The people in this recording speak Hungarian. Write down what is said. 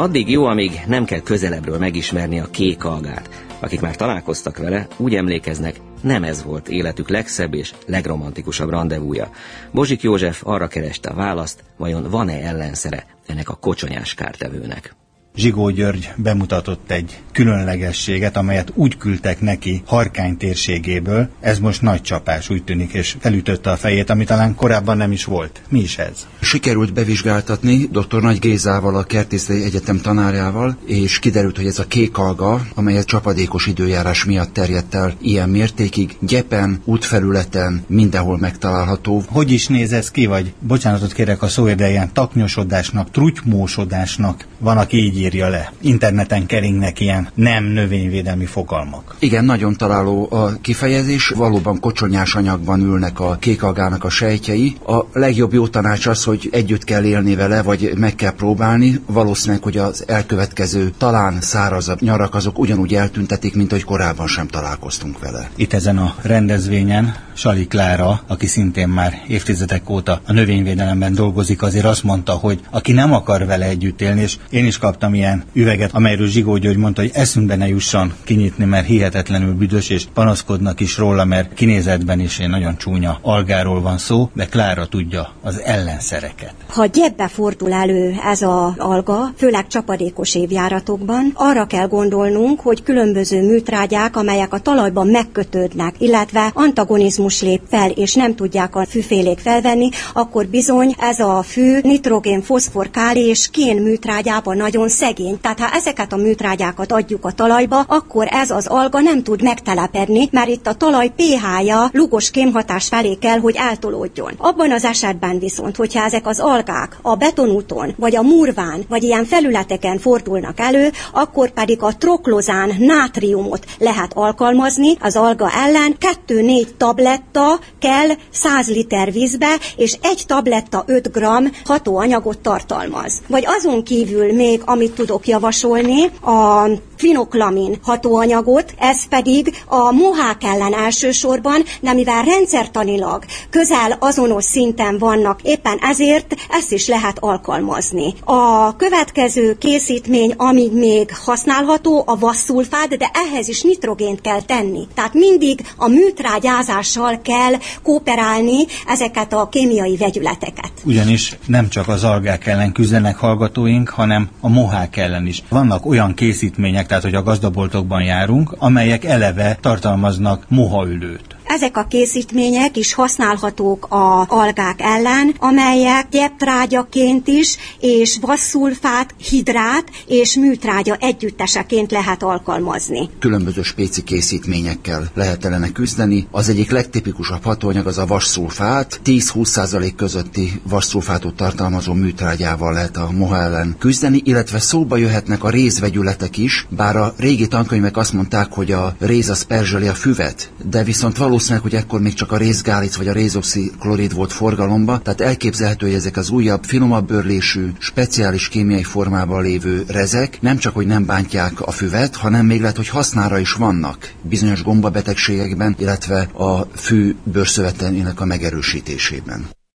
Addig jó, amíg nem kell közelebbről megismerni a kék algát. Akik már találkoztak vele, úgy emlékeznek, nem ez volt életük legszebb és legromantikusabb randevúja. Bozsik József arra kereste a választ, vajon van-e ellenszere ennek a kocsonyás kártevőnek. Zsigó György bemutatott egy különlegességet, amelyet úgy küldtek neki Harkány térségéből. Ez most nagy csapás, úgy tűnik, és felütötte a fejét, ami talán korábban nem is volt. Mi is ez? Sikerült bevizsgáltatni dr. Nagy Gézával, a Kertészeti Egyetem tanárjával, és kiderült, hogy ez a kék alga, amely a csapadékos időjárás miatt terjedt el ilyen mértékig, gyepen, útfelületen, mindenhol megtalálható. Hogy is néz ez ki, vagy bocsánatot kérek a szóért, de ilyen taknyosodásnak, trutymósodásnak van, aki így írja le. Interneten keringnek ilyen nem növényvédelmi fogalmak. Igen, nagyon találó a kifejezés, valóban kocsonyás anyagban ülnek a kékalgának a sejtjei. A legjobb jó tanács az, hogy együtt kell élni vele, vagy meg kell próbálni. Valószínűleg, hogy az elkövetkező talán szárazabb nyarak azok ugyanúgy eltüntetik, mint hogy korábban sem találkoztunk vele. Itt ezen a rendezvényen Sali Klára, aki szintén már évtizedek óta a növényvédelemben dolgozik, azért azt mondta, hogy aki nem akar vele együtt élni, és én is kaptam ilyen üveget, amelyről Zsigó György mondta, hogy eszünkbe ne jusson kinyitni, mert hihetetlenül büdös, és panaszkodnak is róla, mert kinézetben is egy nagyon csúnya algáról van szó, de Klára tudja az ellenszereket. Ha gyebbe fordul elő ez az alga, főleg csapadékos évjáratokban, arra kell gondolnunk, hogy különböző műtrágyák, amelyek a talajban megkötődnek, illetve antagonizmus lép fel, és nem tudják a fűfélék felvenni, akkor bizony ez a fű nitrogén, foszfor, káli és kén műtrágyában nagyon szegény. Tehát ha ezeket a műtrágyákat adjuk a talajba, akkor ez az alga nem tud megtelepedni, mert itt a talaj pH-ja lúgos kémhatás felé kell, hogy eltolódjon. Abban az esetben viszont, hogyha ezek az algák a betonúton, vagy a murván, vagy ilyen felületeken fordulnak elő, akkor pedig a troklozán nátriumot lehet alkalmazni az alga ellen. 2-4 tabletta kell 100 liter vízbe, és egy tabletta 5 g hatóanyagot tartalmaz. Vagy azon kívül még, amit tudok javasolni, a kvinoklamin hatóanyagot, ez pedig a mohák ellen elsősorban, de mivel rendszertanilag közel azonos szinten vannak, éppen ezért ezt is lehet alkalmazni. A következő készítmény, ami még használható, a vasszulfát, de ehhez is nitrogént kell tenni. Tehát mindig a műtrágyázással kell kooperálni ezeket a kémiai vegyületeket. Ugyanis nem csak az algák ellen küzdenek hallgatóink, hanem a mohák ellen is. Vannak olyan készítmények, tehát hogy a gazdaboltokban járunk, amelyek eleve tartalmaznak mohaülőt. Ezek a készítmények is használhatók az algák ellen, amelyek gyeptrágyaként is, és vasszulfát, hidrát és műtrágya együtteseként lehet alkalmazni. Különböző spéci készítményekkel lehet ellene küzdeni. Az egyik legtipikusabb hatóanyag az a vasszulfát. 10-20% közötti vasszulfátot tartalmazó műtrágyával lehet a moha ellen küzdeni, illetve szóba jöhetnek a rézvegyületek is, bár a régi tankönyvek azt mondták, hogy a réz az perzseli a füvet, de viszont valószínűleg, hogy ekkor még csak a rézgálic vagy a rézoxiklorid volt forgalomba, tehát elképzelhető, hogy ezek az újabb, finomabb bőrlésű, speciális kémiai formában lévő rezek nem csak, hogy nem bántják a füvet, hanem még lehet, hogy hasznára is vannak bizonyos gombabetegségekben, illetve a fű bőrszövetelének a megerősítésében.